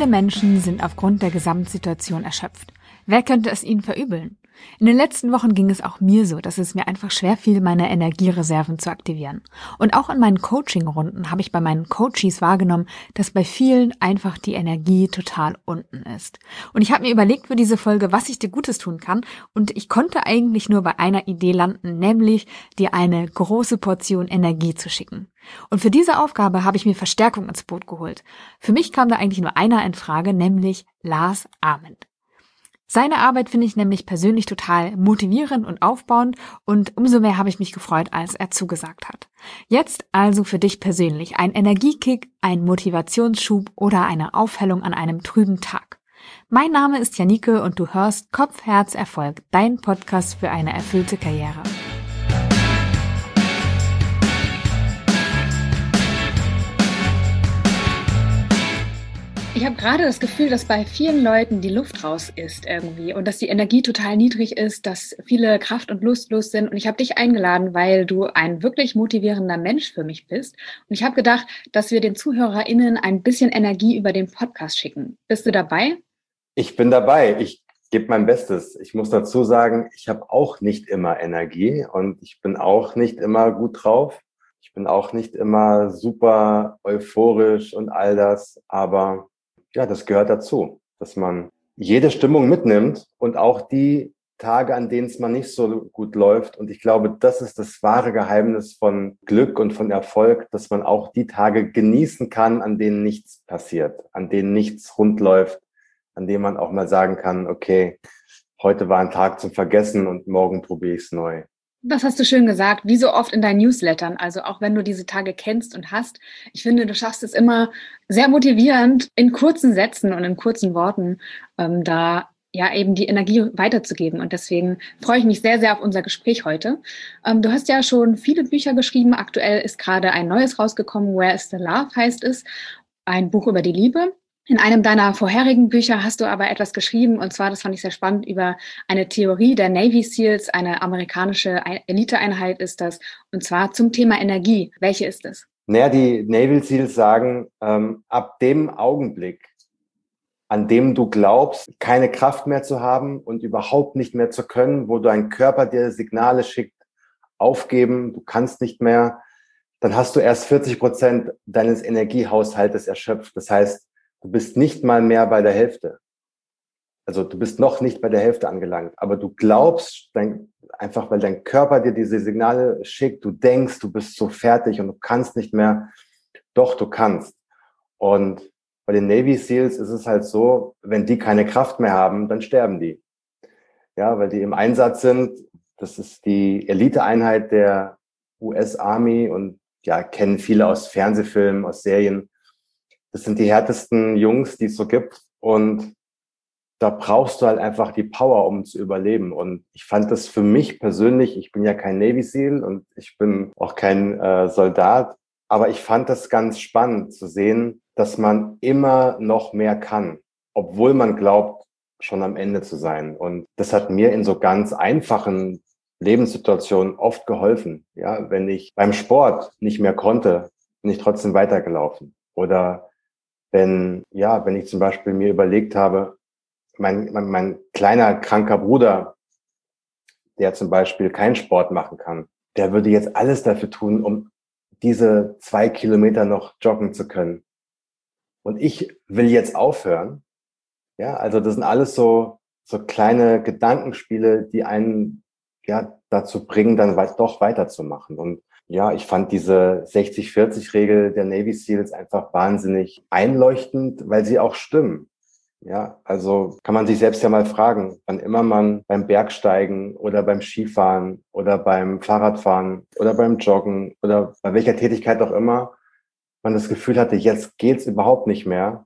Menschen sind aufgrund der Gesamtsituation erschöpft. Wer könnte es ihnen verübeln? In den letzten Wochen ging es auch mir so, dass es mir einfach schwer fiel, meine Energiereserven zu aktivieren. Und auch in meinen Coaching-Runden habe ich bei meinen Coaches wahrgenommen, dass bei vielen einfach die Energie total unten ist. Und ich habe mir überlegt für diese Folge, was ich dir Gutes tun kann. Und ich konnte eigentlich nur bei einer Idee landen, nämlich dir eine große Portion Energie zu schicken. Und für diese Aufgabe habe ich mir Verstärkung ins Boot geholt. Für mich kam da eigentlich nur einer in Frage, nämlich Lars Ament. Seine Arbeit finde ich nämlich persönlich total motivierend und aufbauend und umso mehr habe ich mich gefreut, als er zugesagt hat. Jetzt also für dich persönlich ein Energiekick, ein Motivationsschub oder eine Aufhellung an einem trüben Tag. Mein Name ist Janike und du hörst Kopf, Herz, Erfolg, dein Podcast für eine erfüllte Karriere. Ich habe gerade das Gefühl, dass bei vielen Leuten die Luft raus ist irgendwie und dass die Energie total niedrig ist, dass viele kraft- und lustlos sind. Und ich habe dich eingeladen, weil du ein wirklich motivierender Mensch für mich bist. Und ich habe gedacht, dass wir den ZuhörerInnen ein bisschen Energie über den Podcast schicken. Bist du dabei? Ich bin dabei. Ich gebe mein Bestes. Ich muss dazu sagen, ich habe auch nicht immer Energie und ich bin auch nicht immer gut drauf. Ich bin auch nicht immer super euphorisch und all das, aber ja, das gehört dazu, dass man jede Stimmung mitnimmt und auch die Tage, an denen es mal nicht so gut läuft. Und ich glaube, das ist das wahre Geheimnis von Glück und von Erfolg, dass man auch die Tage genießen kann, an denen nichts passiert, an denen nichts rund läuft, an denen man auch mal sagen kann, okay, heute war ein Tag zum Vergessen und morgen probiere ich es neu. Das hast du schön gesagt, wie so oft in deinen Newslettern, also auch wenn du diese Tage kennst und hast. Ich finde, du schaffst es immer sehr motivierend, in kurzen Sätzen und in kurzen Worten da ja eben die Energie weiterzugeben. Und deswegen freue ich mich sehr, sehr auf unser Gespräch heute. Du hast ja schon viele Bücher geschrieben. Aktuell ist gerade ein neues rausgekommen, Where is the Love heißt es, ein Buch über die Liebe. In einem deiner vorherigen Bücher hast du aber etwas geschrieben, und zwar, das fand ich sehr spannend, über eine Theorie der Navy Seals, eine amerikanische Eliteeinheit ist das, und zwar zum Thema Energie. Welche ist es? Naja, die Navy Seals sagen, ab dem Augenblick, an dem du glaubst, keine Kraft mehr zu haben und überhaupt nicht mehr zu können, wo dein Körper dir Signale schickt, aufgeben, du kannst nicht mehr, dann hast du erst 40% deines Energiehaushaltes erschöpft. Das heißt, du bist nicht mal mehr bei der Hälfte. Also du bist noch nicht bei der Hälfte angelangt, aber du glaubst, einfach weil dein Körper dir diese Signale schickt, du denkst, du bist so fertig und du kannst nicht mehr. Doch, du kannst. Und bei den Navy Seals ist es halt so, wenn die keine Kraft mehr haben, dann sterben die. Ja, weil die im Einsatz sind. Das ist die Eliteeinheit der US Army und ja, kennen viele aus Fernsehfilmen, aus Serien. Das sind die härtesten Jungs, die es so gibt. Und da brauchst du halt einfach die Power, um zu überleben. Und ich fand das für mich persönlich, ich bin ja kein Navy SEAL und ich bin auch kein Soldat, aber ich fand das ganz spannend zu sehen, dass man immer noch mehr kann, obwohl man glaubt, schon am Ende zu sein. Und das hat mir in so ganz einfachen Lebenssituationen oft geholfen. Ja, wenn ich beim Sport nicht mehr konnte, bin ich trotzdem weitergelaufen. Oder wenn ich zum Beispiel mir überlegt habe, mein kleiner kranker Bruder, der zum Beispiel keinen Sport machen kann, der würde jetzt alles dafür tun, um diese 2 Kilometer noch joggen zu können. Und ich will jetzt aufhören. Ja, also das sind alles so kleine Gedankenspiele, die einen ja dazu bringen, dann doch weiterzumachen. Und ja, ich fand diese 60-40-Regel der Navy Seals einfach wahnsinnig einleuchtend, weil sie auch stimmen. Ja, also kann man sich selbst ja mal fragen, wann immer man beim Bergsteigen oder beim Skifahren oder beim Fahrradfahren oder beim Joggen oder bei welcher Tätigkeit auch immer man das Gefühl hatte, jetzt geht's überhaupt nicht mehr.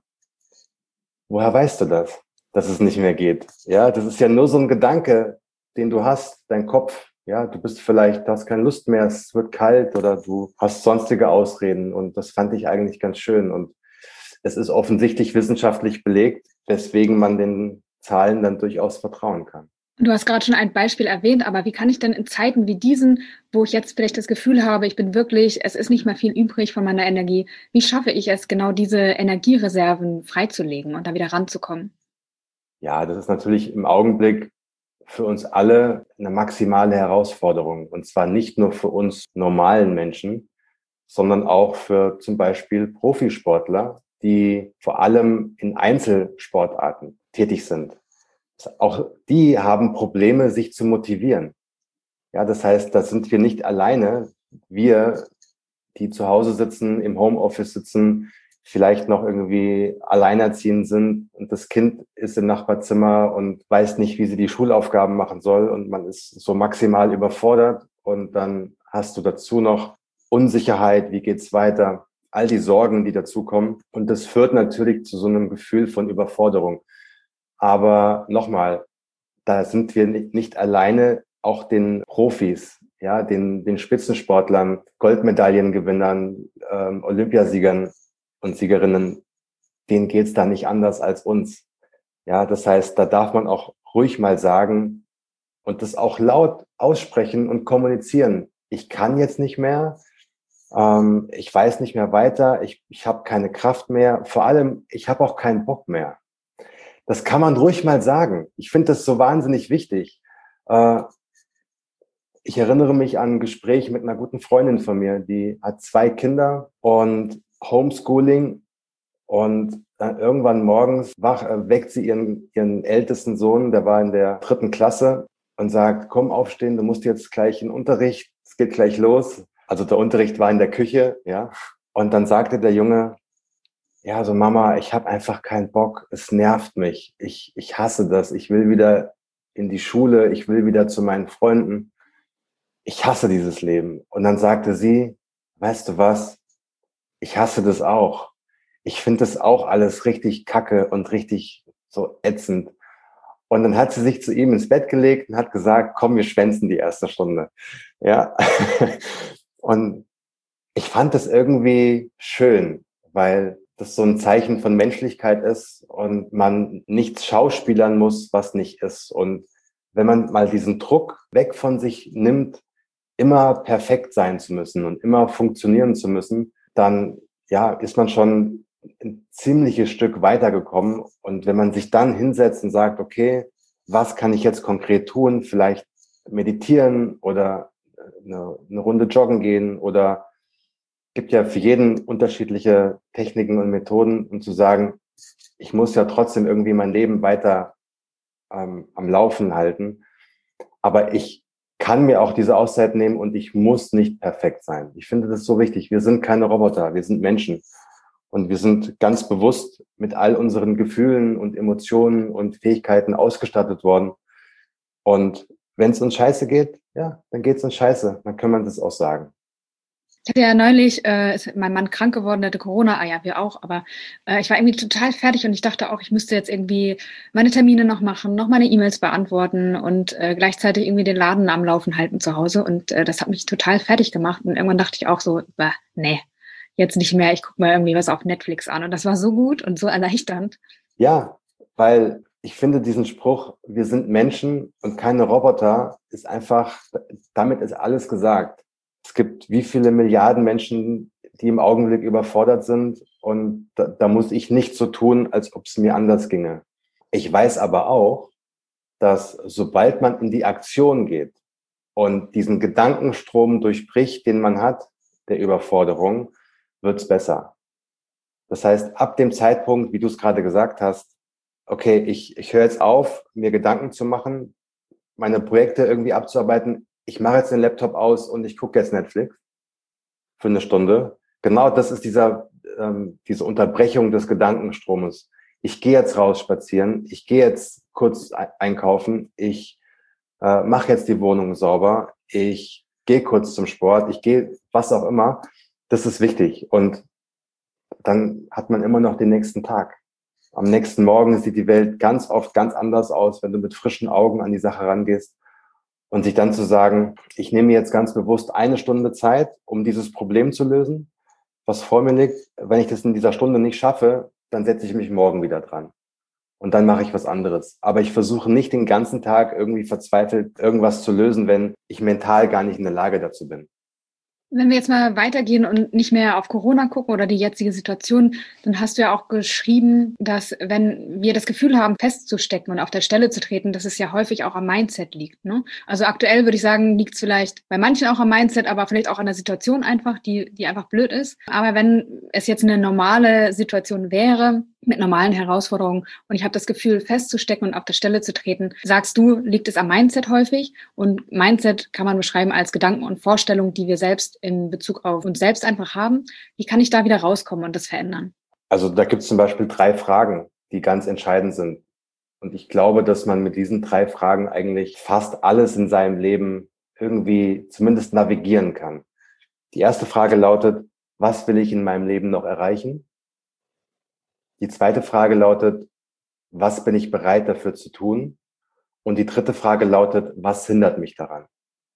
Woher weißt du das, dass es nicht mehr geht? Ja, das ist ja nur so ein Gedanke, den du hast, dein Kopf. Ja, du hast keine Lust mehr, es wird kalt oder du hast sonstige Ausreden. Und das fand ich eigentlich ganz schön. Und es ist offensichtlich wissenschaftlich belegt, weswegen man den Zahlen dann durchaus vertrauen kann. Du hast gerade schon ein Beispiel erwähnt, aber wie kann ich denn in Zeiten wie diesen, wo ich jetzt vielleicht das Gefühl habe, es ist nicht mehr viel übrig von meiner Energie, wie schaffe ich es, genau diese Energiereserven freizulegen und da wieder ranzukommen? Ja, das ist natürlich im Augenblick für uns alle eine maximale Herausforderung. Und zwar nicht nur für uns normalen Menschen, sondern auch für zum Beispiel Profisportler, die vor allem in Einzelsportarten tätig sind. Auch die haben Probleme, sich zu motivieren. Ja, das heißt, da sind wir nicht alleine. Wir, die zu Hause sitzen, im Homeoffice sitzen, vielleicht noch irgendwie alleinerziehend sind und das Kind ist im Nachbarzimmer und weiß nicht, wie sie die Schulaufgaben machen soll und man ist so maximal überfordert und dann hast du dazu noch Unsicherheit, wie geht's weiter, all die Sorgen, die dazukommen und das führt natürlich zu so einem Gefühl von Überforderung. Aber nochmal, da sind wir nicht alleine, auch den Profis, ja, den Spitzensportlern, Goldmedaillengewinnern, Olympiasiegern und Siegerinnen, denen geht's da nicht anders als uns. Ja, das heißt, da darf man auch ruhig mal sagen und das auch laut aussprechen und kommunizieren. Ich kann jetzt nicht mehr, ich weiß nicht mehr weiter, ich habe keine Kraft mehr, vor allem, ich habe auch keinen Bock mehr. Das kann man ruhig mal sagen. Ich finde das so wahnsinnig wichtig. Äh, Ich erinnere mich an ein Gespräch mit einer guten Freundin von mir, die hat 2 Kinder und Homeschooling und dann irgendwann morgens weckt sie ihren ältesten Sohn, der war in der 3. Klasse und sagt, komm aufstehen, du musst jetzt gleich in den Unterricht, es geht gleich los. Also der Unterricht war in der Küche, ja. Und dann sagte der Junge, ja, so Mama, ich habe einfach keinen Bock, es nervt mich, ich hasse das, ich will wieder in die Schule, ich will wieder zu meinen Freunden, ich hasse dieses Leben. Und dann sagte sie, weißt du was, ich hasse das auch. Ich finde das auch alles richtig kacke und richtig so ätzend. Und dann hat sie sich zu ihm ins Bett gelegt und hat gesagt, komm, wir schwänzen die erste Stunde. Ja. Und ich fand das irgendwie schön, weil das so ein Zeichen von Menschlichkeit ist und man nichts schauspielern muss, was nicht ist. Und wenn man mal diesen Druck weg von sich nimmt, immer perfekt sein zu müssen und immer funktionieren zu müssen, dann ja, ist man schon ein ziemliches Stück weitergekommen. Und wenn man sich dann hinsetzt und sagt, okay, was kann ich jetzt konkret tun? Vielleicht meditieren oder eine Runde joggen gehen oder gibt ja für jeden unterschiedliche Techniken und Methoden, um zu sagen, ich muss ja trotzdem irgendwie mein Leben weiter am Laufen halten. Aber ich kann mir auch diese Auszeit nehmen und ich muss nicht perfekt sein. Ich finde das so wichtig. Wir sind keine Roboter, wir sind Menschen. Und wir sind ganz bewusst mit all unseren Gefühlen und Emotionen und Fähigkeiten ausgestattet worden. Und wenn es uns scheiße geht, ja, dann geht es uns scheiße. Dann kann man das auch sagen. Ich hatte ja neulich, ist mein Mann krank geworden, der hatte Corona, ah ja, wir auch, aber ich war irgendwie total fertig und ich dachte auch, ich müsste jetzt irgendwie meine Termine noch machen, noch meine E-Mails beantworten und gleichzeitig irgendwie den Laden am Laufen halten zu Hause. Und das hat mich total fertig gemacht. Und irgendwann dachte ich auch so, bah, nee, jetzt nicht mehr, ich gucke mal irgendwie was auf Netflix an. Und das war so gut und so erleichternd. Ja, weil ich finde diesen Spruch, wir sind Menschen und keine Roboter, ist einfach, damit ist alles gesagt. Es gibt wie viele Milliarden Menschen, die im Augenblick überfordert sind und da muss ich nicht so tun, als ob es mir anders ginge. Ich weiß aber auch, dass sobald man in die Aktion geht und diesen Gedankenstrom durchbricht, den man hat, der Überforderung, wird's besser. Das heißt, ab dem Zeitpunkt, wie du es gerade gesagt hast, okay, ich höre jetzt auf, mir Gedanken zu machen, meine Projekte irgendwie abzuarbeiten. Ich mache jetzt den Laptop aus und ich gucke jetzt Netflix für eine Stunde. Genau das ist diese Unterbrechung des Gedankenstromes. Ich gehe jetzt raus spazieren, ich gehe jetzt kurz einkaufen, ich mache jetzt die Wohnung sauber, ich gehe kurz zum Sport, ich gehe was auch immer. Das ist wichtig. Und dann hat man immer noch den nächsten Tag. Am nächsten Morgen sieht die Welt ganz oft ganz anders aus, wenn du mit frischen Augen an die Sache rangehst und sich dann zu sagen, ich nehme mir jetzt ganz bewusst eine Stunde Zeit, um dieses Problem zu lösen, was vor mir liegt. Wenn ich das in dieser Stunde nicht schaffe, dann setze ich mich morgen wieder dran. und dann mache ich was anderes. Aber ich versuche nicht den ganzen Tag irgendwie verzweifelt irgendwas zu lösen, wenn ich mental gar nicht in der Lage dazu bin. Wenn wir jetzt mal weitergehen und nicht mehr auf Corona gucken oder die jetzige Situation, dann hast du ja auch geschrieben, dass wenn wir das Gefühl haben, festzustecken und auf der Stelle zu treten, dass es ja häufig auch am Mindset liegt, ne? Also aktuell würde ich sagen, liegt es vielleicht bei manchen auch am Mindset, aber vielleicht auch an der Situation einfach, die einfach blöd ist. Aber wenn es jetzt eine normale Situation wäre, mit normalen Herausforderungen und ich habe das Gefühl, festzustecken und auf der Stelle zu treten, sagst du, liegt es am Mindset häufig? Und Mindset kann man beschreiben als Gedanken und Vorstellungen, die wir selbst in Bezug auf uns selbst einfach haben. Wie kann ich da wieder rauskommen und das verändern? Also da gibt es zum Beispiel 3 Fragen, die ganz entscheidend sind. Und ich glaube, dass man mit diesen 3 Fragen eigentlich fast alles in seinem Leben irgendwie zumindest navigieren kann. Die erste Frage lautet, was will ich in meinem Leben noch erreichen? Die zweite Frage lautet, was bin ich bereit dafür zu tun? Und die dritte Frage lautet, was hindert mich daran?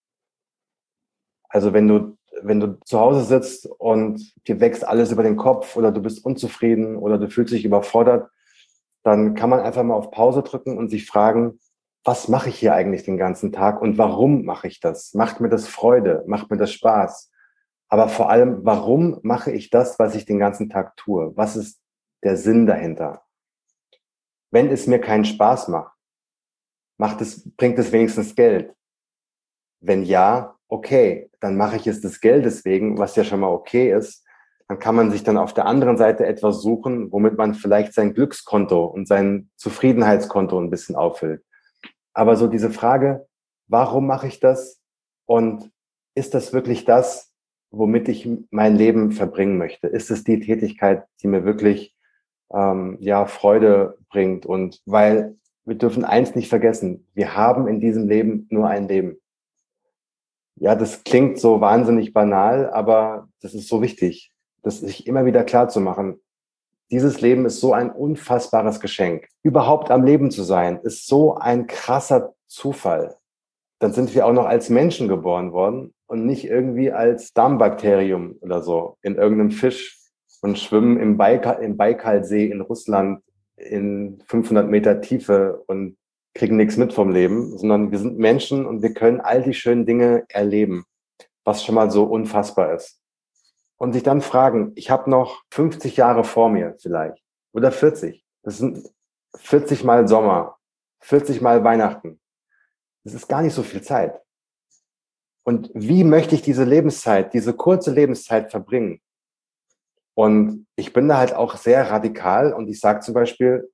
Also wenn du zu Hause sitzt und dir wächst alles über den Kopf oder du bist unzufrieden oder du fühlst dich überfordert, dann kann man einfach mal auf Pause drücken und sich fragen, was mache ich hier eigentlich den ganzen Tag und warum mache ich das? Macht mir das Freude? Macht mir das Spaß? Aber vor allem, warum mache ich das, was ich den ganzen Tag tue? Was ist der Sinn dahinter? Wenn es mir keinen Spaß macht, bringt es wenigstens Geld? Wenn ja, okay, dann mache ich es des Geldes wegen, was ja schon mal okay ist. Dann kann man sich dann auf der anderen Seite etwas suchen, womit man vielleicht sein Glückskonto und sein Zufriedenheitskonto ein bisschen auffüllt. Aber so diese Frage, warum mache ich das? Und ist das wirklich das, womit ich mein Leben verbringen möchte? Ist es die Tätigkeit, die mir wirklich Freude bringt? Und weil wir dürfen eins nicht vergessen, wir haben in diesem Leben nur ein Leben. Ja, das klingt so wahnsinnig banal, aber das ist so wichtig, das sich immer wieder klar zu machen. Dieses Leben ist so ein unfassbares Geschenk. Überhaupt am Leben zu sein, ist so ein krasser Zufall. Dann sind wir auch noch als Menschen geboren worden und nicht irgendwie als Darmbakterium oder so in irgendeinem Fisch und schwimmen im Baikalsee in Russland in 500 Meter Tiefe und kriegen nichts mit vom Leben, sondern wir sind Menschen und wir können all die schönen Dinge erleben, was schon mal so unfassbar ist. Und sich dann fragen, ich habe noch 50 Jahre vor mir vielleicht oder 40. Das sind 40 Mal Sommer, 40 Mal Weihnachten. Das ist gar nicht so viel Zeit. Und wie möchte ich diese Lebenszeit, diese kurze Lebenszeit verbringen? Und ich bin da halt auch sehr radikal und ich sage zum Beispiel,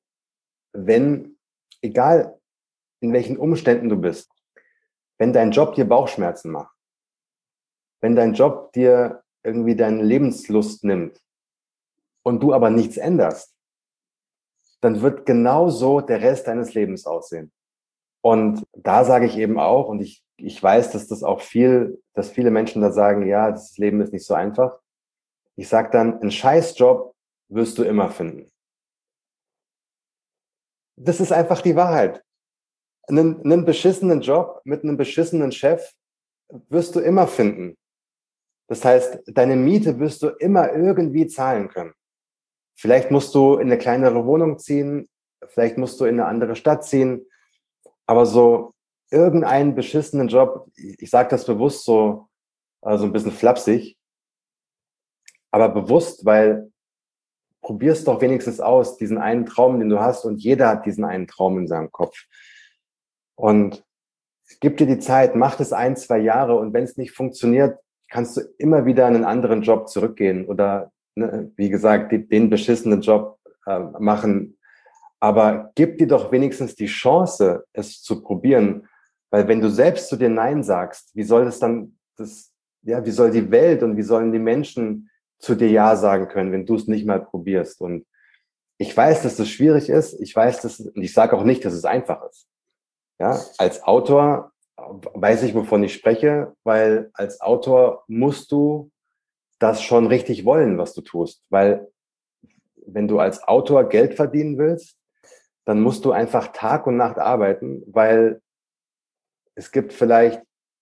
egal in welchen Umständen du bist, wenn dein Job dir Bauchschmerzen macht, wenn dein Job dir irgendwie deine Lebenslust nimmt und du aber nichts änderst, dann wird genauso der Rest deines Lebens aussehen. Und da sage ich eben auch, und ich weiß, dass viele Menschen da sagen, ja, das Leben ist nicht so einfach. Ich sage dann, einen Scheißjob wirst du immer finden. Das ist einfach die Wahrheit. Einen beschissenen Job mit einem beschissenen Chef wirst du immer finden. Das heißt, deine Miete wirst du immer irgendwie zahlen können. Vielleicht musst du in eine kleinere Wohnung ziehen, vielleicht musst du in eine andere Stadt ziehen, aber so irgendeinen beschissenen Job, ich sage das bewusst so ein bisschen flapsig, aber bewusst, weil probier's doch wenigstens aus, diesen einen Traum, den du hast, und jeder hat diesen einen Traum in seinem Kopf. Und gib dir die Zeit, mach das 1, 2 Jahre und wenn es nicht funktioniert, kannst du immer wieder in einen anderen Job zurückgehen oder, ne, wie gesagt, den beschissenen Job machen. Aber gib dir doch wenigstens die Chance, es zu probieren. Weil wenn du selbst zu dir Nein sagst, wie soll wie soll die Welt und wie sollen die Menschen zu dir Ja sagen können, wenn du es nicht mal probierst? Und ich weiß, dass das schwierig ist. Und ich sage auch nicht, dass es einfach ist. Ja, als Autor weiß ich, wovon ich spreche, weil als Autor musst du das schon richtig wollen, was du tust. Weil wenn du als Autor Geld verdienen willst, dann musst du einfach Tag und Nacht arbeiten, weil es gibt vielleicht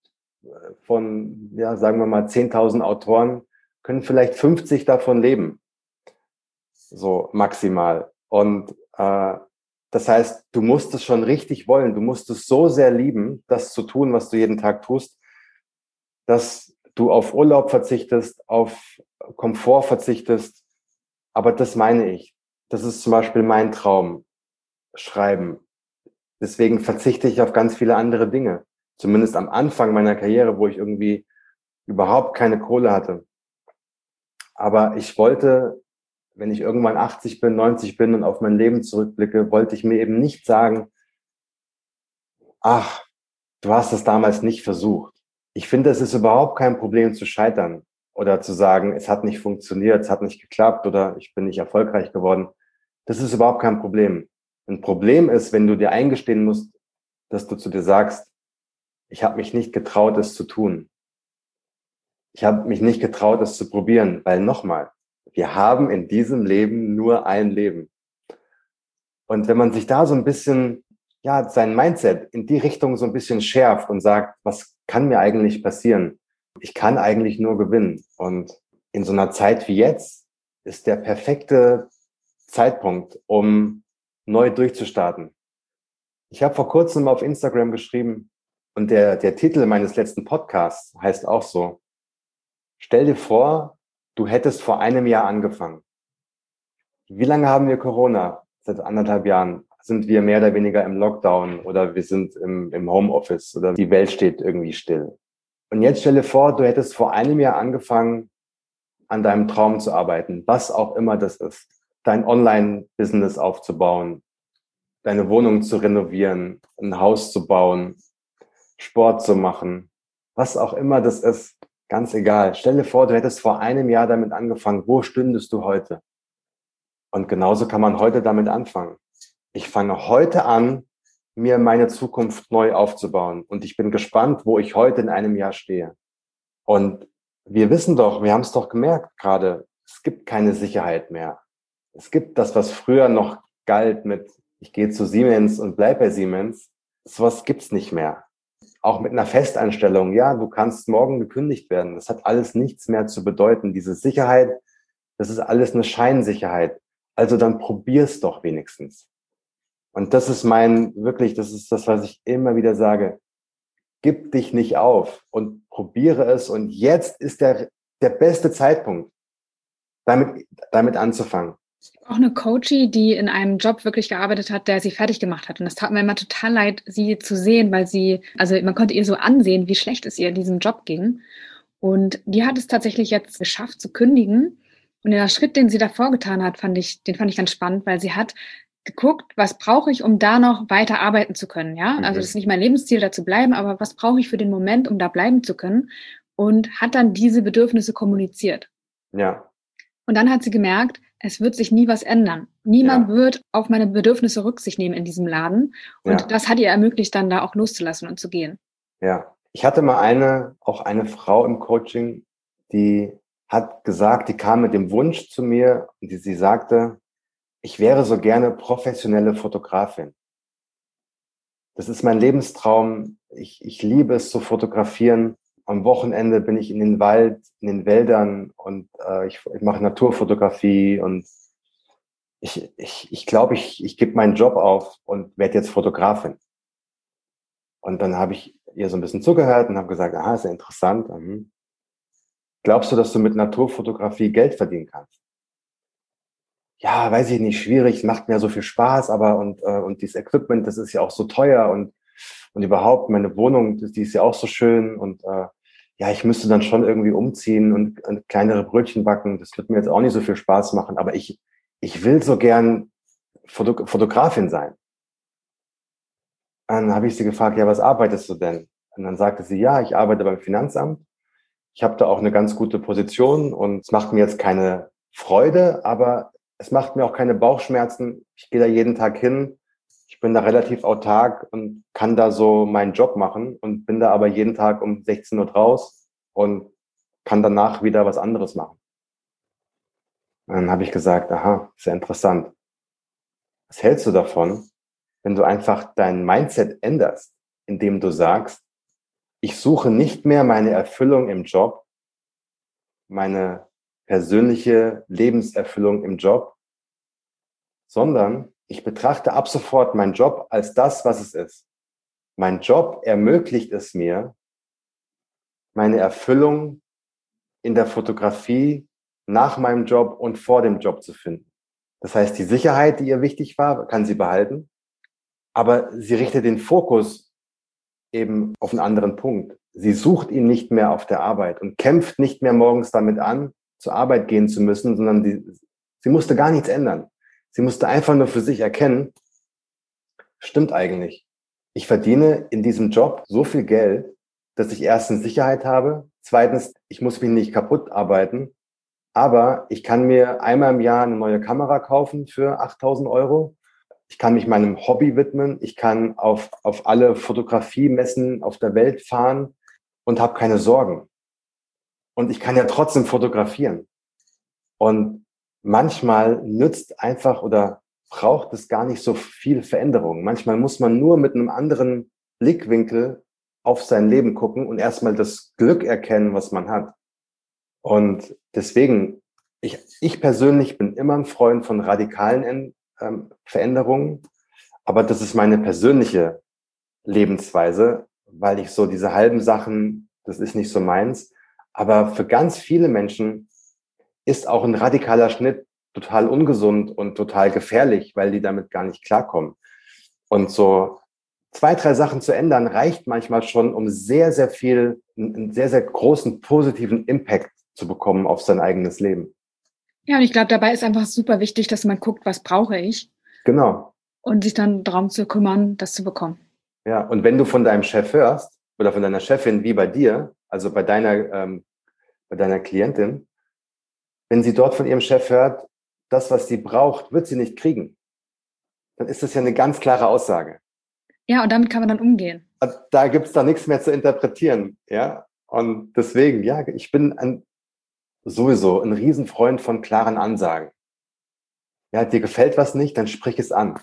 sagen wir mal 10.000 Autoren, können vielleicht 50 davon leben. So maximal. Und Das heißt, du musst es schon richtig wollen. Du musst es so sehr lieben, das zu tun, was du jeden Tag tust, dass du auf Urlaub verzichtest, auf Komfort verzichtest. Aber das meine ich. Das ist zum Beispiel mein Traum, Schreiben. Deswegen verzichte ich auf ganz viele andere Dinge. Zumindest am Anfang meiner Karriere, wo ich irgendwie überhaupt keine Kohle hatte. Aber ich wollte, wenn ich irgendwann 80 bin, 90 bin und auf mein Leben zurückblicke, wollte ich mir eben nicht sagen, ach, du hast es damals nicht versucht. Ich finde, es ist überhaupt kein Problem zu scheitern oder zu sagen, es hat nicht funktioniert, es hat nicht geklappt oder ich bin nicht erfolgreich geworden. Das ist überhaupt kein Problem. Ein Problem ist, wenn du dir eingestehen musst, dass du zu dir sagst, ich habe mich nicht getraut, es zu tun. Ich habe mich nicht getraut, es zu probieren, weil nochmal, wir haben in diesem Leben nur ein Leben. Und wenn man sich da so ein bisschen, ja, sein Mindset in die Richtung so ein bisschen schärft und sagt, was kann mir eigentlich passieren? Ich kann eigentlich nur gewinnen. Und in so einer Zeit wie jetzt ist der perfekte Zeitpunkt, um neu durchzustarten. Ich habe vor kurzem auf Instagram geschrieben und der Titel meines letzten Podcasts heißt auch so: Stell dir vor, du hättest vor einem Jahr angefangen. Wie lange haben wir Corona? Seit 1,5 Jahren sind wir mehr oder weniger im Lockdown oder wir sind im Homeoffice oder die Welt steht irgendwie still. Und jetzt stell dir vor, du hättest vor einem Jahr angefangen, an deinem Traum zu arbeiten, was auch immer das ist. Dein Online-Business aufzubauen, deine Wohnung zu renovieren, ein Haus zu bauen, Sport zu machen, was auch immer das ist, ganz egal. Stell dir vor, du hättest vor einem Jahr damit angefangen. Wo stündest du heute? Und genauso kann man heute damit anfangen. Ich fange heute an, mir meine Zukunft neu aufzubauen. Und ich bin gespannt, wo ich heute in einem Jahr stehe. Und wir wissen doch, wir haben es doch gemerkt gerade, es gibt keine Sicherheit mehr. Es gibt das, was früher noch galt mit, ich gehe zu Siemens und bleib bei Siemens. Sowas gibt's nicht mehr. Auch mit einer Festanstellung, ja, du kannst morgen gekündigt werden. Das hat alles nichts mehr zu bedeuten. Diese Sicherheit, das ist alles eine Scheinsicherheit. Also dann probier's doch wenigstens. Und das ist das ist das, was ich immer wieder sage. Gib dich nicht auf und probiere es. Und jetzt ist der beste Zeitpunkt, damit anzufangen. Auch eine Coachie, die in einem Job wirklich gearbeitet hat, der sie fertig gemacht hat. Und das tat mir immer total leid, sie zu sehen, weil also man konnte ihr so ansehen, wie schlecht es ihr in diesem Job ging. Und die hat es tatsächlich jetzt geschafft zu kündigen. Und der Schritt, den sie davor getan hat, den fand ich ganz spannend, weil sie hat geguckt, was brauche ich, um da noch weiter arbeiten zu können, ja? Also das ist nicht mein Lebensziel, da zu bleiben, aber was brauche ich für den Moment, um da bleiben zu können? Und hat dann diese Bedürfnisse kommuniziert. Ja. Und dann hat sie gemerkt, es wird sich nie was ändern. Niemand Ja. wird auf meine Bedürfnisse Rücksicht nehmen in diesem Laden. Und Ja. das hat ihr ermöglicht, dann da auch loszulassen und zu gehen. Ja. Ich hatte mal eine Frau im Coaching, die hat gesagt, die kam mit dem Wunsch zu mir und sie sagte, ich wäre so gerne professionelle Fotografin. Das ist mein Lebenstraum. Ich liebe es zu fotografieren. Am Wochenende bin ich in den Wald, in den Wäldern und ich mache Naturfotografie und ich glaube, ich gebe meinen Job auf und werde jetzt Fotografin. Und dann habe ich ihr so ein bisschen zugehört und habe gesagt, aha, ist ja interessant. Glaubst du, dass du mit Naturfotografie Geld verdienen kannst? Ja, weiß ich nicht, schwierig, macht mir so viel Spaß, aber und dieses Equipment, das ist ja auch so teuer und überhaupt meine Wohnung, die ist ja auch so schön und ja, ich müsste dann schon irgendwie umziehen und kleinere Brötchen backen. Das wird mir jetzt auch nicht so viel Spaß machen, aber ich will so gern Fotografin sein. Dann habe ich sie gefragt, ja, was arbeitest du denn? Und dann sagte sie, ja, ich arbeite beim Finanzamt. Ich habe da auch eine ganz gute Position und es macht mir jetzt keine Freude, aber es macht mir auch keine Bauchschmerzen. Ich gehe da jeden Tag hin. Ich bin da relativ autark und kann da so meinen Job machen und bin da aber jeden Tag um 16 Uhr raus und kann danach wieder was anderes machen. Und dann habe ich gesagt, aha, sehr interessant. Was hältst du davon, wenn du einfach dein Mindset änderst, indem du sagst, ich suche nicht mehr meine Erfüllung im Job, meine persönliche Lebenserfüllung im Job, sondern Ich betrachte ab sofort meinen Job als das, was es ist. Mein Job ermöglicht es mir, meine Erfüllung in der Fotografie nach meinem Job und vor dem Job zu finden. Das heißt, die Sicherheit, die ihr wichtig war, kann sie behalten, aber sie richtet den Fokus eben auf einen anderen Punkt. Sie sucht ihn nicht mehr auf der Arbeit und kämpft nicht mehr morgens damit an, zur Arbeit gehen zu müssen, sondern sie musste gar nichts ändern. Sie musste einfach nur für sich erkennen, stimmt eigentlich. Ich verdiene in diesem Job so viel Geld, dass ich erstens Sicherheit habe, zweitens, ich muss mich nicht kaputt arbeiten, aber ich kann mir einmal im Jahr eine neue Kamera kaufen für 8.000 Euro. Ich kann mich meinem Hobby widmen. Ich kann auf alle Fotografiemessen auf der Welt fahren und habe keine Sorgen. Und ich kann ja trotzdem fotografieren. Und manchmal nützt einfach oder braucht es gar nicht so viel Veränderung. Manchmal muss man nur mit einem anderen Blickwinkel auf sein Leben gucken und erstmal das Glück erkennen, was man hat. Und deswegen, ich persönlich bin immer ein Freund von radikalen Veränderungen, aber das ist meine persönliche Lebensweise, weil ich so diese halben Sachen, das ist nicht so meins. Aber für ganz viele Menschen ist auch ein radikaler Schnitt total ungesund und total gefährlich, weil die damit gar nicht klarkommen. Und so 2, 3 Sachen zu ändern, reicht manchmal schon, um sehr, sehr viel, einen sehr, sehr großen positiven Impact zu bekommen auf sein eigenes Leben. Ja, und ich glaube, dabei ist einfach super wichtig, dass man guckt, was brauche ich? Genau. Und sich dann darum zu kümmern, das zu bekommen. Ja, und wenn du von deinem Chef hörst oder von deiner Chefin wie bei dir, also bei deiner Klientin, wenn sie dort von ihrem Chef hört, das, was sie braucht, wird sie nicht kriegen, dann ist das ja eine ganz klare Aussage. Ja, und damit kann man dann umgehen. Da gibt es da nichts mehr zu interpretieren. Ja, und deswegen, ja, ich bin sowieso ein Riesenfreund von klaren Ansagen. Ja, dir gefällt was nicht, dann sprich es an.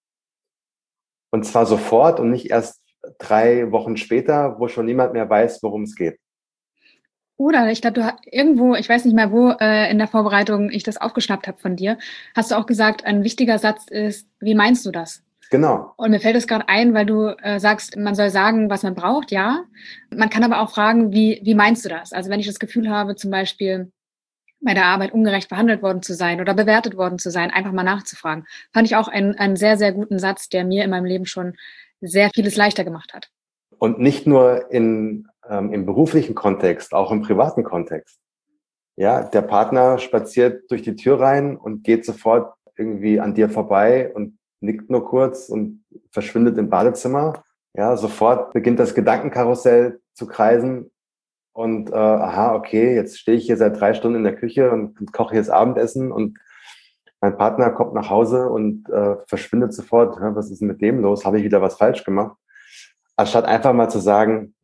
Und zwar sofort und nicht erst 3 Wochen später, wo schon niemand mehr weiß, worum es geht. Oder ich glaube, irgendwo, ich weiß nicht mehr, wo in der Vorbereitung ich das aufgeschnappt habe von dir, hast du auch gesagt, ein wichtiger Satz ist, wie meinst du das? Genau. Und mir fällt es gerade ein, weil du sagst, man soll sagen, was man braucht, ja. Man kann aber auch fragen, wie meinst du das? Also wenn ich das Gefühl habe, zum Beispiel bei der Arbeit ungerecht behandelt worden zu sein oder bewertet worden zu sein, einfach mal nachzufragen. Fand ich auch einen sehr, sehr guten Satz, der mir in meinem Leben schon sehr vieles leichter gemacht hat. Und nicht nur im beruflichen Kontext, auch im privaten Kontext. Ja, der Partner spaziert durch die Tür rein und geht sofort irgendwie an dir vorbei und nickt nur kurz und verschwindet im Badezimmer. Ja, sofort beginnt das Gedankenkarussell zu kreisen und aha, okay, jetzt stehe ich hier seit 3 Stunden in der Küche und koche hier das Abendessen und mein Partner kommt nach Hause und verschwindet sofort. Was ist denn mit dem los? Habe ich wieder was falsch gemacht? Anstatt einfach mal zu sagen,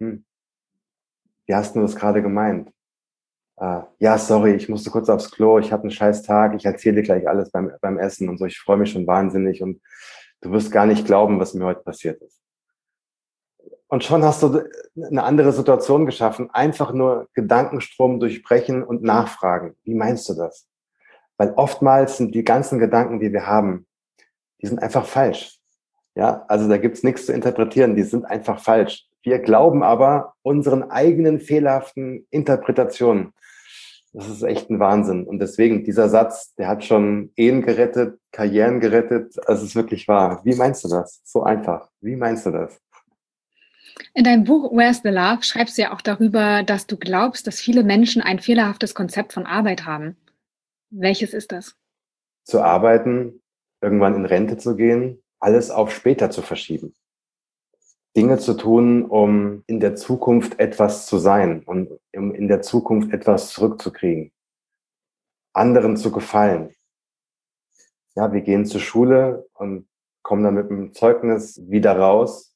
wie hast du das gerade gemeint? Ja, sorry, ich musste kurz aufs Klo, ich habe einen scheiß Tag, ich erzähle dir gleich alles beim Essen und so, ich freue mich schon wahnsinnig und du wirst gar nicht glauben, was mir heute passiert ist. Und schon hast du eine andere Situation geschaffen, einfach nur Gedankenstrom durchbrechen und nachfragen. Wie meinst du das? Weil oftmals sind die ganzen Gedanken, die wir haben, die sind einfach falsch. Ja, also da gibt's nichts zu interpretieren, die sind einfach falsch. Wir glauben aber unseren eigenen fehlerhaften Interpretationen. Das ist echt ein Wahnsinn. Und deswegen, dieser Satz, der hat schon Ehen gerettet, Karrieren gerettet. Es ist wirklich wahr. Wie meinst du das? So einfach. Wie meinst du das? In deinem Buch Where's the Love schreibst du ja auch darüber, dass du glaubst, dass viele Menschen ein fehlerhaftes Konzept von Arbeit haben. Welches ist das? Zu arbeiten, irgendwann in Rente zu gehen, alles auf später zu verschieben. Dinge zu tun, um in der Zukunft etwas zu sein und um in der Zukunft etwas zurückzukriegen. Anderen zu gefallen. Ja, wir gehen zur Schule und kommen dann mit einem Zeugnis wieder raus,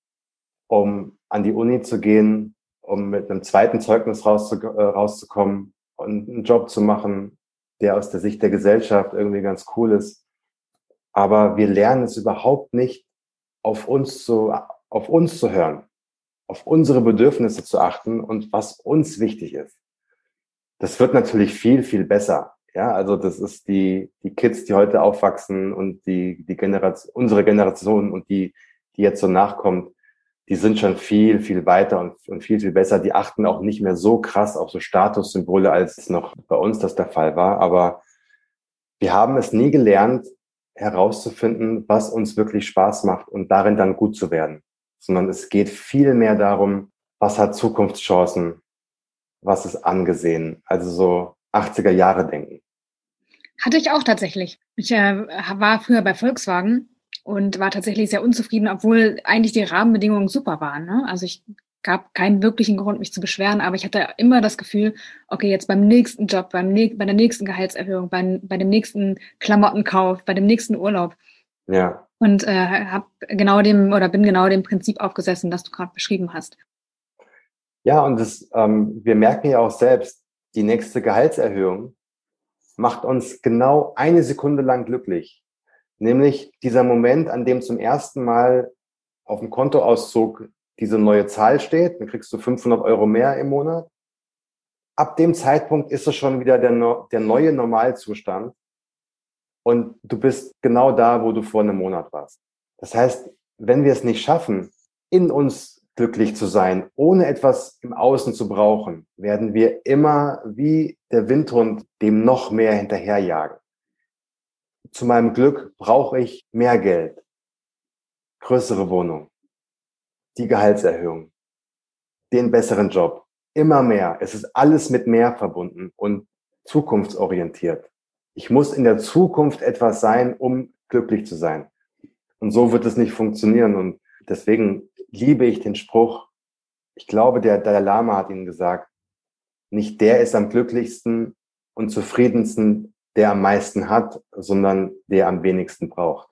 um an die Uni zu gehen, um mit einem zweiten Zeugnis rauszukommen und einen Job zu machen, der aus der Sicht der Gesellschaft irgendwie ganz cool ist. Aber wir lernen es überhaupt nicht, auf uns zu hören, auf unsere Bedürfnisse zu achten und was uns wichtig ist. Das wird natürlich viel, viel besser Ja, also das ist die Kids, die heute aufwachsen und die Generation, unsere Generation und die jetzt so nachkommt, die sind schon viel, viel weiter und viel, viel besser. Die achten auch nicht mehr so krass auf so Statussymbole, als es noch bei uns das der Fall war. Aber wir haben es nie gelernt, herauszufinden, was uns wirklich Spaß macht und darin dann gut zu werden. Sondern es geht viel mehr darum, was hat Zukunftschancen, was ist angesehen. Also so 80er Jahre denken. Hatte ich auch tatsächlich. Ich war früher bei Volkswagen und war tatsächlich sehr unzufrieden, obwohl eigentlich die Rahmenbedingungen super waren. Ne? Also ich gab keinen wirklichen Grund, mich zu beschweren, aber ich hatte immer das Gefühl, okay, jetzt beim nächsten Job, bei der nächsten Gehaltserhöhung, bei dem nächsten Klamottenkauf, bei dem nächsten Urlaub. Ja. Und bin genau dem Prinzip aufgesessen, das du gerade beschrieben hast. Ja, und wir merken ja auch selbst, die nächste Gehaltserhöhung macht uns genau eine Sekunde lang glücklich. Nämlich dieser Moment, an dem zum ersten Mal auf dem Kontoauszug diese neue Zahl steht, dann kriegst du 500 Euro mehr im Monat. Ab dem Zeitpunkt ist es schon wieder der neue Normalzustand und du bist genau da, wo du vor einem Monat warst. Das heißt, wenn wir es nicht schaffen, in uns glücklich zu sein, ohne etwas im Außen zu brauchen, werden wir immer wie der Windhund dem noch mehr hinterherjagen. Zu meinem Glück brauche ich mehr Geld, größere Wohnung, die Gehaltserhöhung, den besseren Job, immer mehr. Es ist alles mit mehr verbunden und zukunftsorientiert. Ich muss in der Zukunft etwas sein, um glücklich zu sein. Und so wird es nicht funktionieren. Und deswegen liebe ich den Spruch, ich glaube, der Dalai Lama hat ihn gesagt, nicht der ist am glücklichsten und zufriedensten, der am meisten hat, sondern der am wenigsten braucht.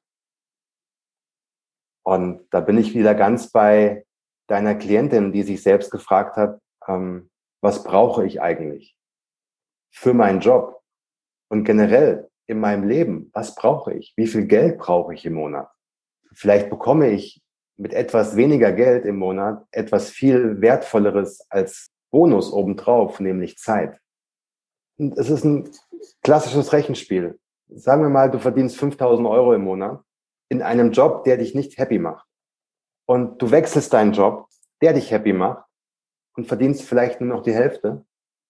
Und da bin ich wieder ganz bei deiner Klientin, die sich selbst gefragt hat, was brauche ich eigentlich für meinen Job und generell in meinem Leben? Was brauche ich? Wie viel Geld brauche ich im Monat? Vielleicht bekomme ich mit etwas weniger Geld im Monat etwas viel Wertvolleres als Bonus obendrauf, nämlich Zeit. Und es ist ein klassisches Rechenspiel. Sagen wir mal, du verdienst 5.000 Euro im Monat in einem Job, der dich nicht happy macht. Und du wechselst deinen Job, der dich happy macht und verdienst vielleicht nur noch die Hälfte.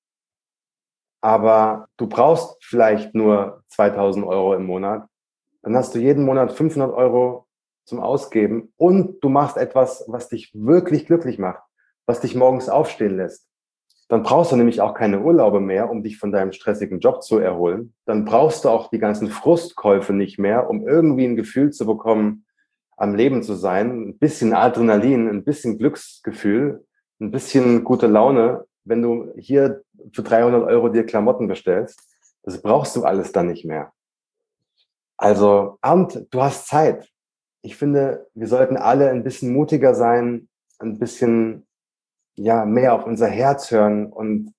Aber du brauchst vielleicht nur 2.000 Euro im Monat. Dann hast du jeden Monat 500 Euro zum Ausgeben und du machst etwas, was dich wirklich glücklich macht, was dich morgens aufstehen lässt. Dann brauchst du nämlich auch keine Urlaube mehr, um dich von deinem stressigen Job zu erholen. Dann brauchst du auch die ganzen Frustkäufe nicht mehr, um irgendwie ein Gefühl zu bekommen, am Leben zu sein. Ein bisschen Adrenalin, ein bisschen Glücksgefühl, ein bisschen gute Laune, wenn du hier für 300 Euro dir Klamotten bestellst. Das brauchst du alles dann nicht mehr. Also, und du hast Zeit. Ich finde, wir sollten alle ein bisschen mutiger sein, ein bisschen mehr auf unser Herz hören und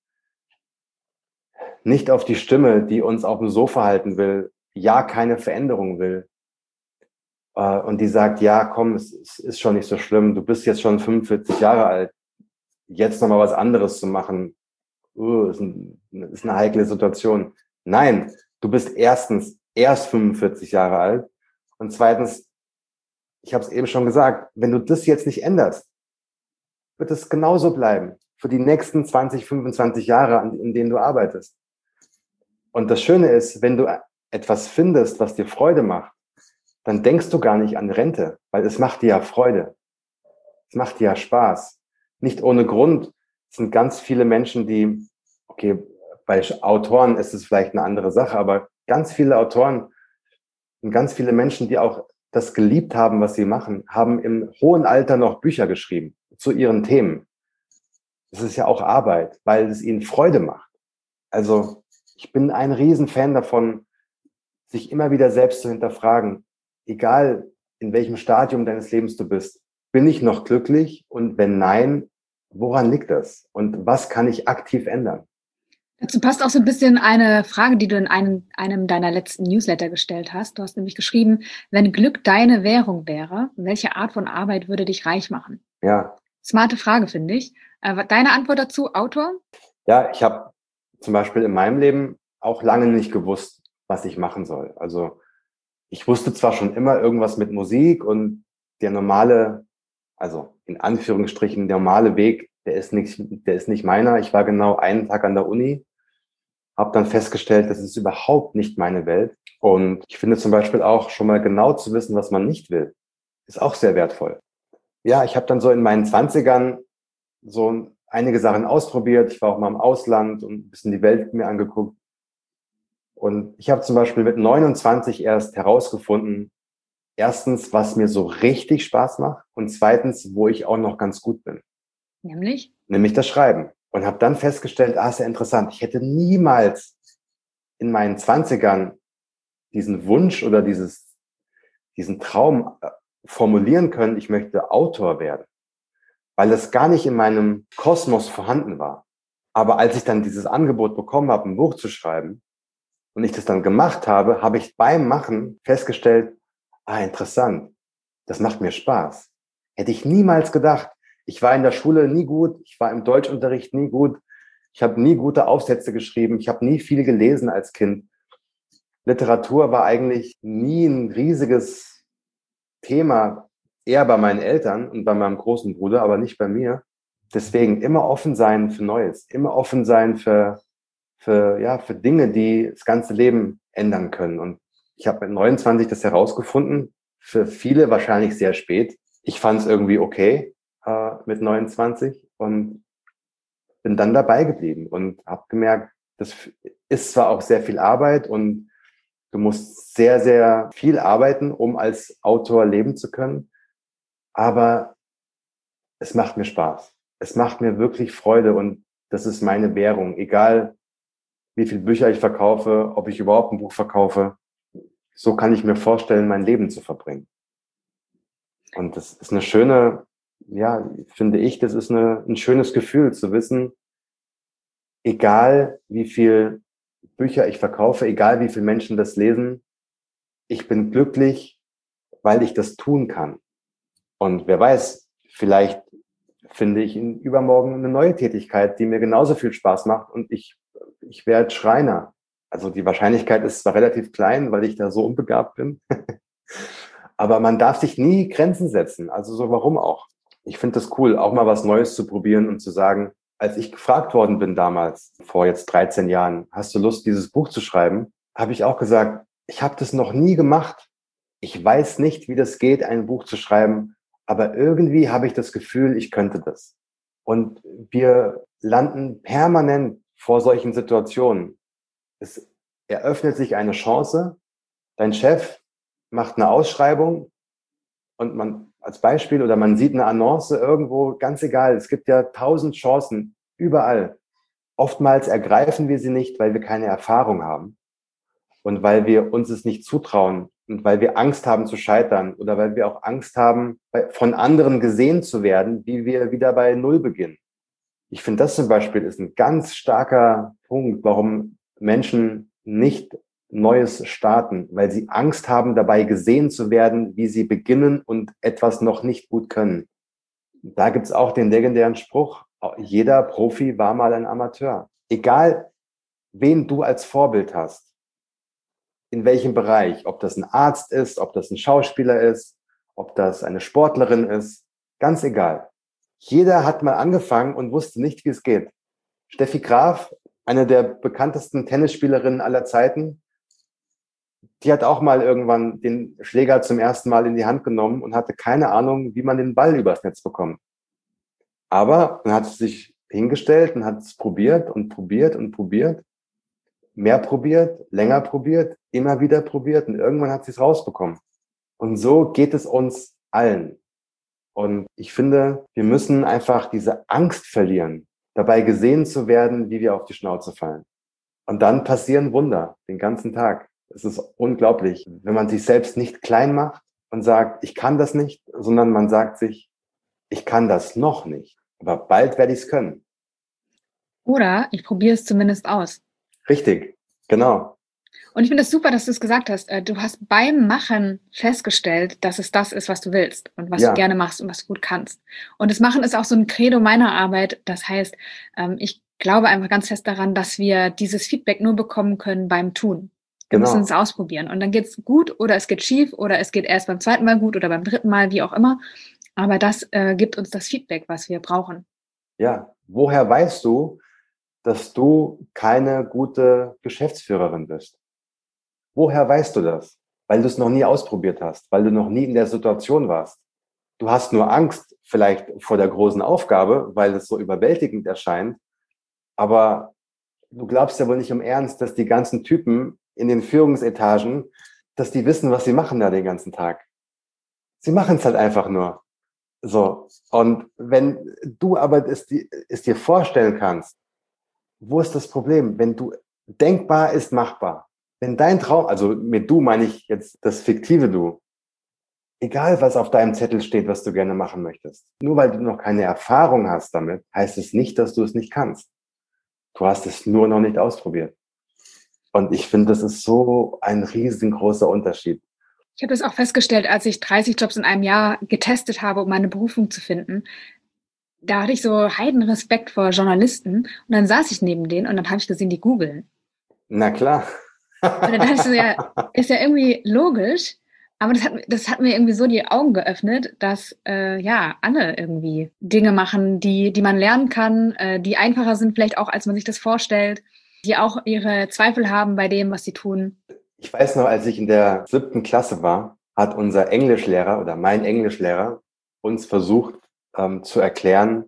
nicht auf die Stimme, die uns auf dem Sofa halten will, keine Veränderung will. Und die sagt, ja, komm, es ist schon nicht so schlimm. Du bist jetzt schon 45 Jahre alt. Jetzt nochmal was anderes zu machen, ist eine heikle Situation. Nein, du bist erstens erst 45 Jahre alt und zweitens, ich habe es eben schon gesagt, wenn du das jetzt nicht änderst, wird es genauso bleiben für die nächsten 20, 25 Jahre, in denen du arbeitest. Und das Schöne ist, wenn du etwas findest, was dir Freude macht, dann denkst du gar nicht an Rente, weil es macht dir ja Freude. Es macht dir ja Spaß. Nicht ohne Grund sind ganz viele Menschen, die, okay, bei Autoren ist es vielleicht eine andere Sache, aber ganz viele Autoren und ganz viele Menschen, die auch das geliebt haben, was sie machen, haben im hohen Alter noch Bücher geschrieben zu ihren Themen. Das ist ja auch Arbeit, weil es ihnen Freude macht. Also ich bin ein Riesenfan davon, sich immer wieder selbst zu hinterfragen, egal in welchem Stadium deines Lebens du bist, bin ich noch glücklich? Und wenn nein, woran liegt das? Und was kann ich aktiv ändern? Dazu passt auch so ein bisschen eine Frage, die du in einem deiner letzten Newsletter gestellt hast. Du hast nämlich geschrieben, wenn Glück deine Währung wäre, welche Art von Arbeit würde dich reich machen? Ja. Smarte Frage, finde ich. Deine Antwort dazu, Autor? Ja, ich habe zum Beispiel in meinem Leben auch lange nicht gewusst, was ich machen soll. Also ich wusste zwar schon immer irgendwas mit Musik und der normale, also in Anführungsstrichen normale Weg, der ist nicht meiner. Ich war genau einen Tag an der Uni, habe dann festgestellt, das ist überhaupt nicht meine Welt. Und ich finde zum Beispiel auch schon mal genau zu wissen, was man nicht will, ist auch sehr wertvoll. Ja, ich habe dann so in meinen Zwanzigern so einige Sachen ausprobiert. Ich war auch mal im Ausland und ein bisschen die Welt mir angeguckt. Und ich habe zum Beispiel mit 29 erst herausgefunden, erstens, was mir so richtig Spaß macht und zweitens, wo ich auch noch ganz gut bin. Nämlich das Schreiben. Und habe dann festgestellt, ist ja interessant, ich hätte niemals in meinen Zwanzigern diesen Wunsch oder diesen Traum formulieren können, ich möchte Autor werden, weil es gar nicht in meinem Kosmos vorhanden war. Aber als ich dann dieses Angebot bekommen habe, ein Buch zu schreiben und ich das dann gemacht habe, habe ich beim Machen festgestellt, interessant, das macht mir Spaß. Hätte ich niemals gedacht. Ich war in der Schule nie gut, ich war im Deutschunterricht nie gut, ich habe nie gute Aufsätze geschrieben, ich habe nie viel gelesen als Kind. Literatur war eigentlich nie ein riesiges Thema, eher bei meinen Eltern und bei meinem großen Bruder, aber nicht bei mir. Deswegen immer offen sein für Neues, immer offen sein für Dinge, die das ganze Leben ändern können. Und ich habe mit 29 das herausgefunden, für viele wahrscheinlich sehr spät. Ich fand es irgendwie okay mit 29 und bin dann dabei geblieben und habe gemerkt, das ist zwar auch sehr viel Arbeit und du musst sehr, sehr viel arbeiten, um als Autor leben zu können, aber es macht mir Spaß. Es macht mir wirklich Freude und das ist meine Währung, egal wie viele Bücher ich verkaufe, ob ich überhaupt ein Buch verkaufe. So kann ich mir vorstellen, mein Leben zu verbringen. Und das ist eine schöne, finde ich, das ist ein schönes Gefühl zu wissen, egal wie viel Bücher ich verkaufe, egal wie viele Menschen das lesen, ich bin glücklich, weil ich das tun kann. Und wer weiß, vielleicht finde ich in übermorgen eine neue Tätigkeit, die mir genauso viel Spaß macht und ich werde Schreiner. Also die Wahrscheinlichkeit ist zwar relativ klein, weil ich da so unbegabt bin, aber man darf sich nie Grenzen setzen. Also so, warum auch? Ich finde das cool, auch mal was Neues zu probieren und zu sagen, als ich gefragt worden bin damals, vor jetzt 13 Jahren, hast du Lust, dieses Buch zu schreiben? Habe ich auch gesagt, ich habe das noch nie gemacht. Ich weiß nicht, wie das geht, ein Buch zu schreiben, aber irgendwie habe ich das Gefühl, ich könnte das. Und wir landen permanent vor solchen Situationen. Es eröffnet sich eine Chance. Dein Chef macht eine Ausschreibung und man als Beispiel oder man sieht eine Annonce irgendwo, ganz egal. Es gibt ja 1000 Chancen überall. Oftmals ergreifen wir sie nicht, weil wir keine Erfahrung haben und weil wir uns es nicht zutrauen und weil wir Angst haben zu scheitern oder weil wir auch Angst haben, von anderen gesehen zu werden, wie wir wieder bei Null beginnen. Ich finde, das zum Beispiel ist ein ganz starker Punkt, warum Menschen nicht Neues starten, weil sie Angst haben, dabei gesehen zu werden, wie sie beginnen und etwas noch nicht gut können. Da gibt's auch den legendären Spruch, jeder Profi war mal ein Amateur. Egal, wen du als Vorbild hast, in welchem Bereich, ob das ein Arzt ist, ob das ein Schauspieler ist, ob das eine Sportlerin ist, ganz egal. Jeder hat mal angefangen und wusste nicht, wie es geht. Steffi Graf, eine der bekanntesten Tennisspielerinnen aller Zeiten, die hat auch mal irgendwann den Schläger zum ersten Mal in die Hand genommen und hatte keine Ahnung, wie man den Ball übers Netz bekommt. Aber dann hat sie sich hingestellt und hat es probiert und probiert und probiert, mehr probiert, länger probiert, immer wieder probiert und irgendwann hat sie es rausbekommen. Und so geht es uns allen. Und ich finde, wir müssen einfach diese Angst verlieren, dabei gesehen zu werden, wie wir auf die Schnauze fallen. Und dann passieren Wunder den ganzen Tag. Es ist unglaublich, wenn man sich selbst nicht klein macht und sagt, ich kann das nicht, sondern man sagt sich, ich kann das noch nicht, aber bald werde ich es können. Oder ich probiere es zumindest aus. Richtig, genau. Und ich finde es super, dass du es gesagt hast. Du hast beim Machen festgestellt, dass es das ist, was du willst und was du gerne machst und was du gut kannst. Und das Machen ist auch so ein Credo meiner Arbeit. Das heißt, ich glaube einfach ganz fest daran, dass wir dieses Feedback nur bekommen können beim Tun. Wir müssen es ausprobieren. Und dann geht's gut oder es geht schief oder es geht erst beim zweiten Mal gut oder beim dritten Mal, wie auch immer. Aber das gibt uns das Feedback, was wir brauchen. Ja, woher weißt du, dass du keine gute Geschäftsführerin bist? Woher weißt du das? Weil du es noch nie ausprobiert hast, weil du noch nie in der Situation warst. Du hast nur Angst vielleicht vor der großen Aufgabe, weil es so überwältigend erscheint. Aber du glaubst ja wohl nicht im Ernst, dass die ganzen Typen in den Führungsetagen, dass die wissen, was sie machen da den ganzen Tag. Sie machen es halt einfach nur. So. Und wenn du aber es dir vorstellen kannst, wo ist das Problem? Wenn du denkbar ist machbar. Wenn dein Traum, also mit du meine ich jetzt das fiktive Du, egal was auf deinem Zettel steht, was du gerne machen möchtest, nur weil du noch keine Erfahrung hast damit, heißt es nicht, dass du es nicht kannst. Du hast es nur noch nicht ausprobiert. Und ich finde, das ist so ein riesengroßer Unterschied. Ich habe das auch festgestellt, als ich 30 Jobs in einem Jahr getestet habe, um meine Berufung zu finden. Da hatte ich so Heidenrespekt vor Journalisten und dann saß ich neben denen und dann habe ich gesehen, die googeln. Na klar. Und dann dachte ich so, ja, ist ja irgendwie logisch, aber das hat mir irgendwie so die Augen geöffnet, dass ja alle irgendwie Dinge machen, die man lernen kann, die einfacher sind vielleicht auch, als man sich das vorstellt, die auch ihre Zweifel haben bei dem, was sie tun. Ich weiß noch, als ich in der 7. Klasse war, hat unser Englischlehrer oder mein Englischlehrer uns versucht zu erklären,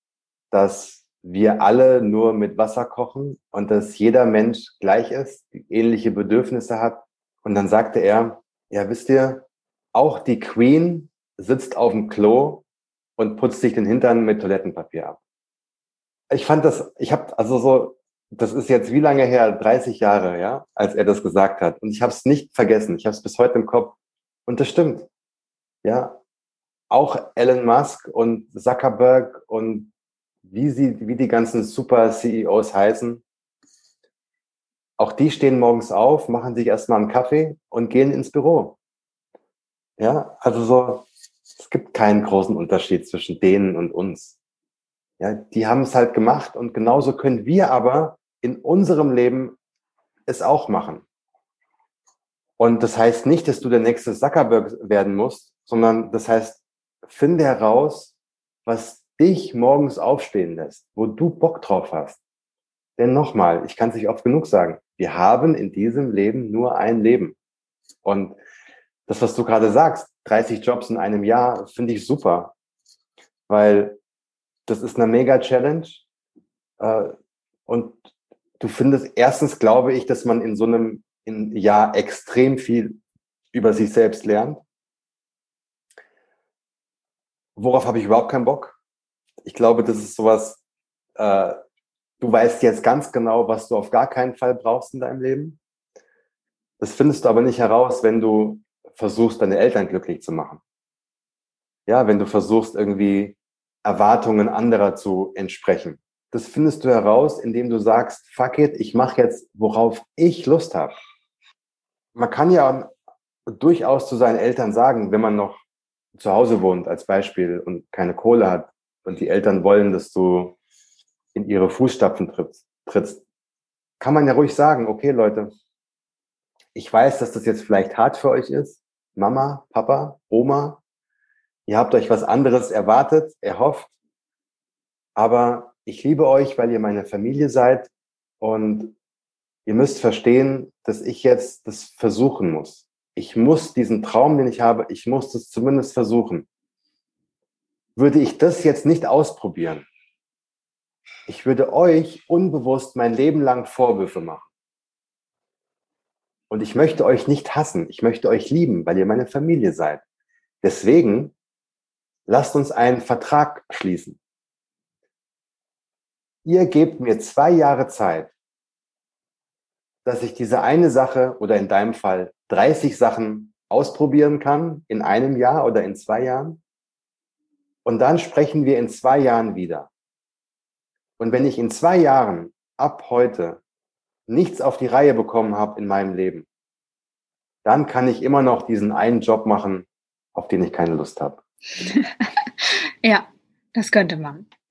dass wir alle nur mit Wasser kochen und dass jeder Mensch gleich ist, ähnliche Bedürfnisse hat. Und dann sagte er, ja, wisst ihr, auch die Queen sitzt auf dem Klo und putzt sich den Hintern mit Toilettenpapier ab. Ich fand das, ich habe also so, das ist jetzt wie lange her? 30 Jahre, ja, als er das gesagt hat. Und ich habe es nicht vergessen. Ich habe es bis heute im Kopf. Und das stimmt. Ja, auch Elon Musk und Zuckerberg und wie die ganzen super CEOs heißen. Auch die stehen morgens auf, machen sich erstmal einen Kaffee und gehen ins Büro. Ja, also so, es gibt keinen großen Unterschied zwischen denen und uns. Ja, die haben es halt gemacht und genauso können wir aber in unserem Leben es auch machen. Und das heißt nicht, dass du der nächste Zuckerberg werden musst, sondern das heißt, finde heraus, was dich morgens aufstehen lässt, wo du Bock drauf hast. Denn nochmal, ich kann es nicht oft genug sagen, wir haben in diesem Leben nur ein Leben. Und das, was du gerade sagst, 30 Jobs in einem Jahr, finde ich super, weil das ist eine Mega-Challenge. Und du findest, erstens glaube ich, dass man in so einem Jahr extrem viel über sich selbst lernt. Worauf habe ich überhaupt keinen Bock? Ich glaube, das ist sowas, du weißt jetzt ganz genau, was du auf gar keinen Fall brauchst in deinem Leben. Das findest du aber nicht heraus, wenn du versuchst, deine Eltern glücklich zu machen. Ja, wenn du versuchst, irgendwie Erwartungen anderer zu entsprechen. Das findest du heraus, indem du sagst, fuck it, ich mache jetzt, worauf ich Lust habe. Man kann ja durchaus zu seinen Eltern sagen, wenn man noch zu Hause wohnt als Beispiel und keine Kohle hat und die Eltern wollen, dass du in ihre Fußstapfen trittst, kann man ja ruhig sagen, okay Leute, ich weiß, dass das jetzt vielleicht hart für euch ist. Mama, Papa, Oma, ihr habt euch was anderes erwartet, erhofft, aber ich liebe euch, weil ihr meine Familie seid und ihr müsst verstehen, dass ich jetzt das versuchen muss. Ich muss diesen Traum, den ich habe, ich muss das zumindest versuchen. Würde ich das jetzt nicht ausprobieren, ich würde euch unbewusst mein Leben lang Vorwürfe machen. Und ich möchte euch nicht hassen, ich möchte euch lieben, weil ihr meine Familie seid. Deswegen lasst uns einen Vertrag schließen. Ihr gebt mir 2 Jahre Zeit, dass ich diese eine Sache oder in deinem Fall 30 Sachen ausprobieren kann in einem Jahr oder in 2 Jahren. Und dann sprechen wir in 2 Jahren wieder. Und wenn ich in 2 Jahren ab heute nichts auf die Reihe bekommen habe in meinem Leben, dann kann ich immer noch diesen einen Job machen, auf den ich keine Lust habe. Ja, das könnte man.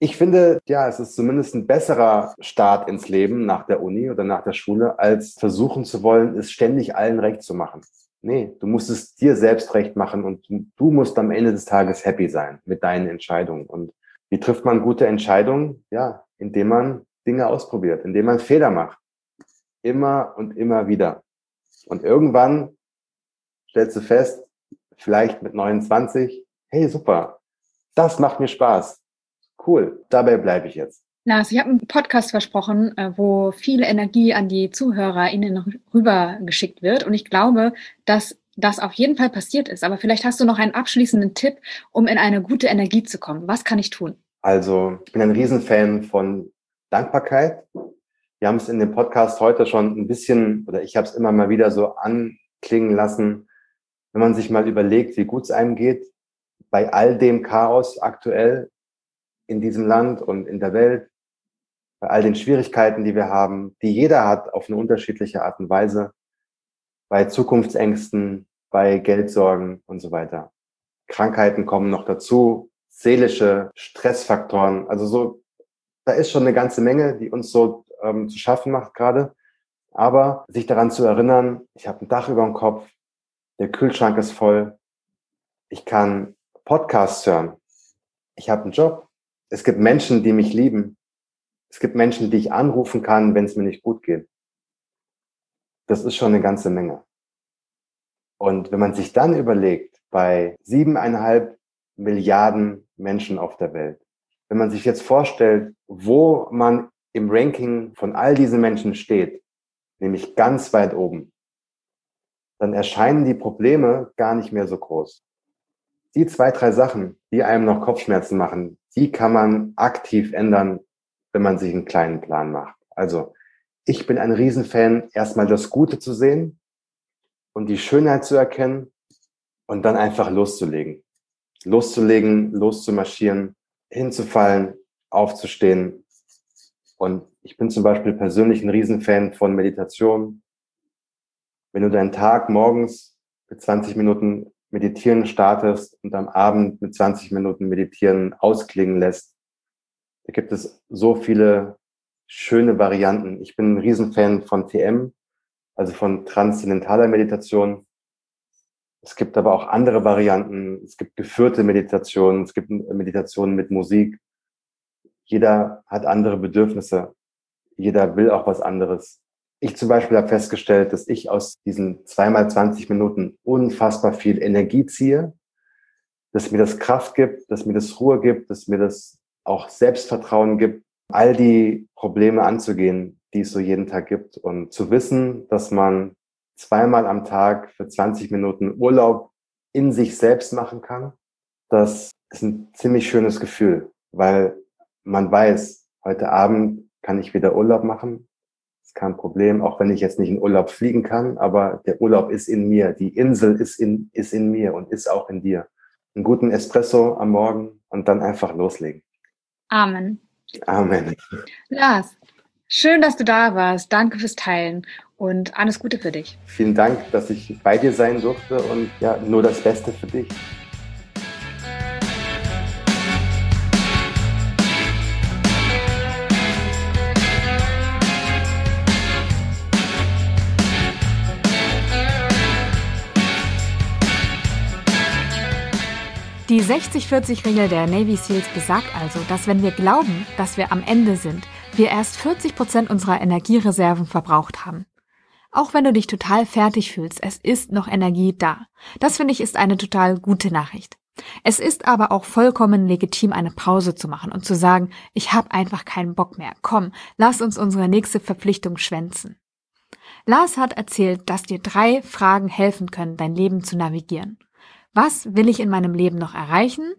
Ich finde, ja, es ist zumindest ein besserer Start ins Leben nach der Uni oder nach der Schule, als versuchen zu wollen, es ständig allen recht zu machen. Nee, du musst es dir selbst recht machen und du musst am Ende des Tages happy sein mit deinen Entscheidungen. Und wie trifft man gute Entscheidungen? Ja, indem man Dinge ausprobiert, indem man Fehler macht. Immer und immer wieder. Und irgendwann stellst du fest, vielleicht mit 29, hey, super, das macht mir Spaß. Cool, dabei bleibe ich jetzt. Lars, ich habe einen Podcast versprochen, wo viel Energie an die ZuhörerInnen rübergeschickt wird. Und ich glaube, dass das auf jeden Fall passiert ist. Aber vielleicht hast du noch einen abschließenden Tipp, um in eine gute Energie zu kommen. Was kann ich tun? Also, ich bin ein Riesenfan von Dankbarkeit. Wir haben es in dem Podcast heute schon ein bisschen, oder ich habe es immer mal wieder so anklingen lassen, wenn man sich mal überlegt, wie gut es einem geht, bei all dem Chaos aktuell in diesem Land und in der Welt, bei all den Schwierigkeiten, die wir haben, die jeder hat auf eine unterschiedliche Art und Weise, bei Zukunftsängsten, bei Geldsorgen und so weiter. Krankheiten kommen noch dazu, seelische Stressfaktoren, also so, da ist schon eine ganze Menge, die uns so zu schaffen macht gerade. Aber sich daran zu erinnern, ich habe ein Dach über dem Kopf, der Kühlschrank ist voll, ich kann Podcasts hören, ich habe einen Job, es gibt Menschen, die mich lieben, es gibt Menschen, die ich anrufen kann, wenn es mir nicht gut geht. Das ist schon eine ganze Menge. Und wenn man sich dann überlegt, bei 7,5 Milliarden Menschen auf der Welt, wenn man sich jetzt vorstellt, wo man im Ranking von all diesen Menschen steht, nämlich ganz weit oben, dann erscheinen die Probleme gar nicht mehr so groß. Die 2, 3 Sachen, die einem noch Kopfschmerzen machen, die kann man aktiv ändern, wenn man sich einen kleinen Plan macht. Also ich bin ein Riesenfan, erstmal das Gute zu sehen und die Schönheit zu erkennen und dann einfach loszulegen. Loszulegen, loszumarschieren, hinzufallen, aufzustehen. Und ich bin zum Beispiel persönlich ein Riesenfan von Meditation. Wenn du deinen Tag morgens mit 20 Minuten Meditieren startest und am Abend mit 20 Minuten Meditieren ausklingen lässt, da gibt es so viele schöne Varianten. Ich bin ein Riesenfan von TM, also von transzendentaler Meditation. Es gibt aber auch andere Varianten. Es gibt geführte Meditationen, es gibt Meditationen mit Musik. Jeder hat andere Bedürfnisse. Jeder will auch was anderes. Ich zum Beispiel habe festgestellt, dass ich aus diesen 2x20 Minuten unfassbar viel Energie ziehe, dass mir das Kraft gibt, dass mir das Ruhe gibt, dass mir das auch Selbstvertrauen gibt, all die Probleme anzugehen, die es so jeden Tag gibt. Und zu wissen, dass man 2-mal am Tag für 20 Minuten Urlaub in sich selbst machen kann, das ist ein ziemlich schönes Gefühl, weil man weiß, heute Abend kann ich wieder Urlaub machen. Das ist kein Problem, auch wenn ich jetzt nicht in Urlaub fliegen kann, aber der Urlaub ist in mir. Die Insel ist in mir und ist auch in dir. Einen guten Espresso am Morgen und dann einfach loslegen. Amen. Amen. Lars, schön, dass du da warst. Danke fürs Teilen und alles Gute für dich. Vielen Dank, dass ich bei dir sein durfte und ja, nur das Beste für dich. Die 60-40-Regel der Navy Seals besagt also, dass wenn wir glauben, dass wir am Ende sind, wir erst 40% unserer Energiereserven verbraucht haben. Auch wenn du dich total fertig fühlst, es ist noch Energie da. Das finde ich ist eine total gute Nachricht. Es ist aber auch vollkommen legitim, eine Pause zu machen und zu sagen, ich habe einfach keinen Bock mehr. Komm, lass uns unsere nächste Verpflichtung schwänzen. Lars hat erzählt, dass dir 3 Fragen helfen können, dein Leben zu navigieren. Was will ich in meinem Leben noch erreichen?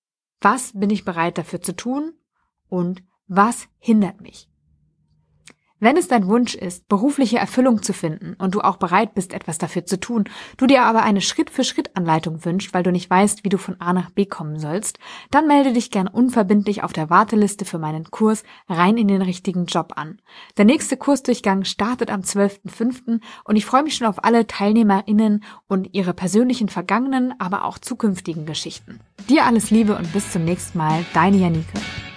Was bin ich bereit dafür zu tun? Und was hindert mich? Wenn es dein Wunsch ist, berufliche Erfüllung zu finden und du auch bereit bist, etwas dafür zu tun, du dir aber eine Schritt-für-Schritt-Anleitung wünschst, weil du nicht weißt, wie du von A nach B kommen sollst, dann melde dich gern unverbindlich auf der Warteliste für meinen Kurs Rein in den richtigen Job an. Der nächste Kursdurchgang startet am 12.05. und ich freue mich schon auf alle TeilnehmerInnen und ihre persönlichen vergangenen, aber auch zukünftigen Geschichten. Dir alles Liebe und bis zum nächsten Mal, deine Janike.